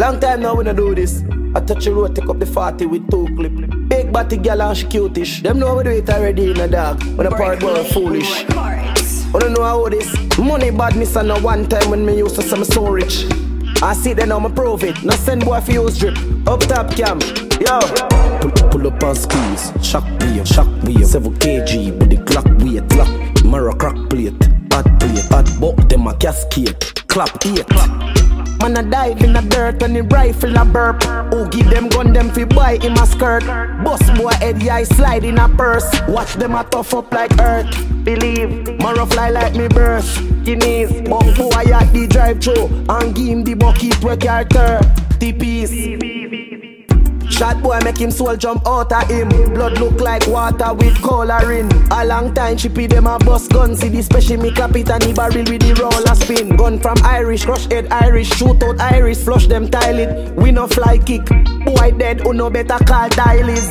Long time now we no do this. I touch the road, take up the 40 with 2 clip. Big body girl and she cutish. Them know we do it already in a dog. When the part boy foolish. I don't know how this. Money badness and no one time when me used to say me so rich. I see them now me prove it. No send boy for use drip. Up top cam. Yo. Pull up and squeeze. Shock wave. 7 kg with the Glock weight. Glock. Mirror crack plate. Bad buck them a cascade. Clap 8. Man a dive in the dirt when the rifle a burp. Who give them gun them fi buy in my skirt. Boss boy head eye slide in a purse. Watch them a tough up like earth. Believe, Mara fly like me burst. Guineas, but boy at the drive through and give him the bucket where carter. TPs. Shot boy make him soul jump out of him. Blood look like water with coloring. A long time chippy them a bust gun. See the special me cap it and he barrel with the roller spin. Gun from Irish, crush head Irish. Shoot out Irish, flush them toilet. We no fly kick. Boy dead, who no better call Dialis.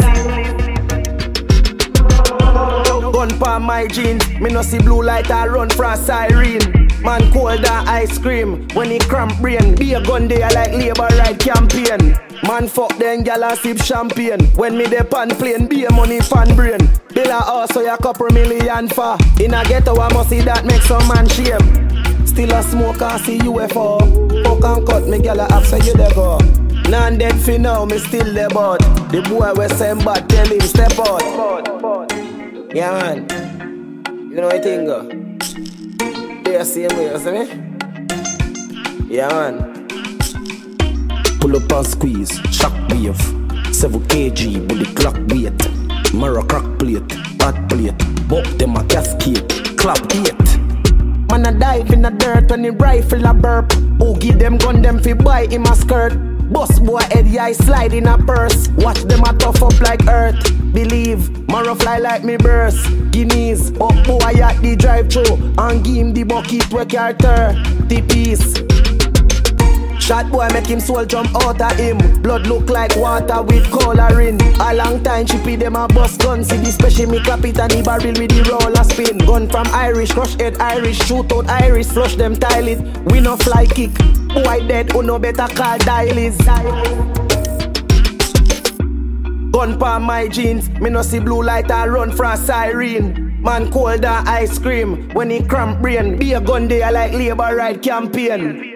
Gun pa my jeans. Me no see blue light I run from a siren. Man cold than ice cream. When he cramp brain. Be a gun there like labor right campaign. Man fuck them gal and sip champagne. When me dey pan plane, be a money fan brain. Bill a house so ya couple million for. In a ghetto I must see that make some man shame. Still a smoke and see UFO. Fuck and cut me gal a ask so you dey go. Nan dead fi now me still dey bud. The boy we send bad tell him step out. Yeah man, you know what thing go. They are same way, you see me? Yeah man. Pull up and squeeze, shock wave. 7 kg with the Glock weight. Mirror crack plate, bad plate. Buck them a cascade, clap 8. Man a dive in the dirt when the rifle a burp. Who give them gun them fi buy in my skirt. Boss boy head eye slide in a purse. Watch them a tough up like earth. Believe, Mara fly like me burst. Guineas, up boy at the drive through and give him the bucket where carter. TPs. Shot boy make him soul jump out of him. Blood look like water with coloring. A long time chippy them a bust gun. See the special me clap it and he barrel with the roller spin. Gun from Irish, crush head Irish. Shoot out Irish, flush them toilet. We no fly kick. Boy dead, who no better call Dialis. Gun pa my jeans. Me no see blue light I run from a siren. Man cold than ice cream. When he cramp brain. Be a gun there like labor right campaign.